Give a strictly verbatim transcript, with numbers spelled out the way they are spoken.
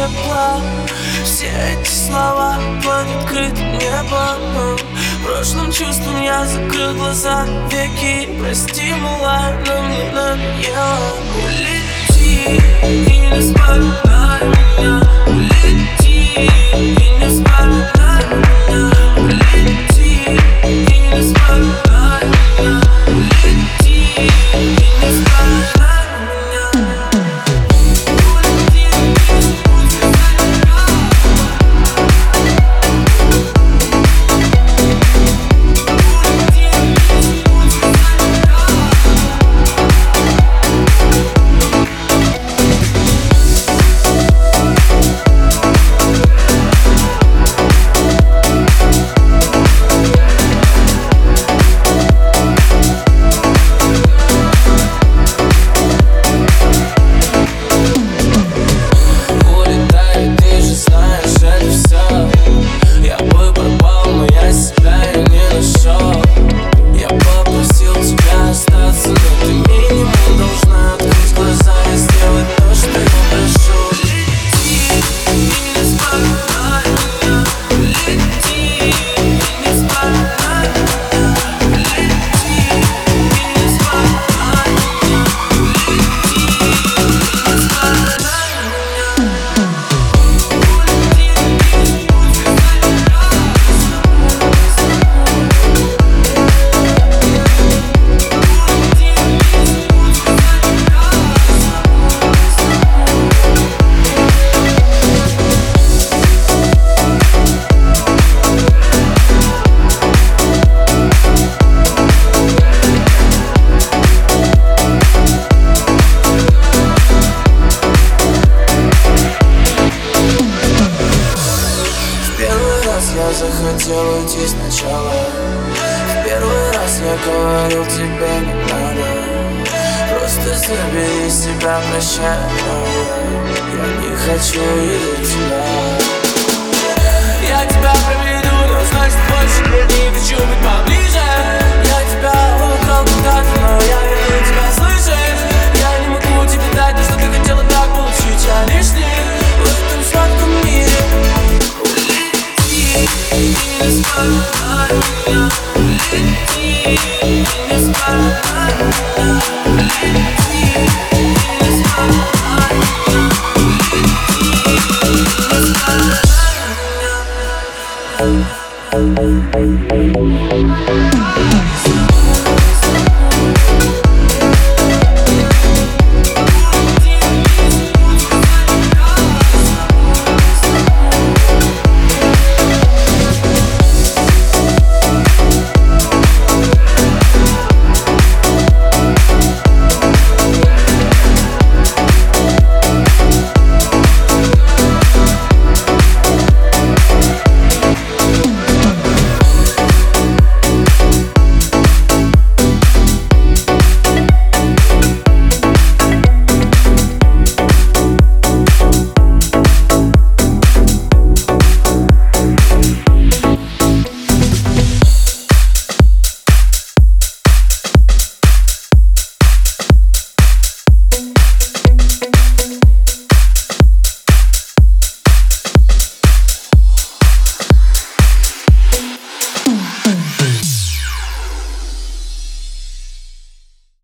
тепла. Все эти слова под открытым небом. Прошлым чувством я закрыл глаза веки. Прости, мила, но мне надоело. Улети и не вспоминай меня. Улети и не вспоминай меня. Улети и не вспоминай меня. Улети и не вспоминай меня. Я захотел уйти сначала. В первый раз я говорил, тебе не надо. Просто забери себя, прощай. Я не хочу видеть тебя. Я тебя проведу, но значит больше не хочу быть поближе. Я тебя украл когда-то, но я верну тебя, слышишь? Я не могу тебе дать то, что ты хотела так получить. Я лишний в этом сладком мире. Улети и не вспоминай меня. Улети и не вспоминай меня. Улети.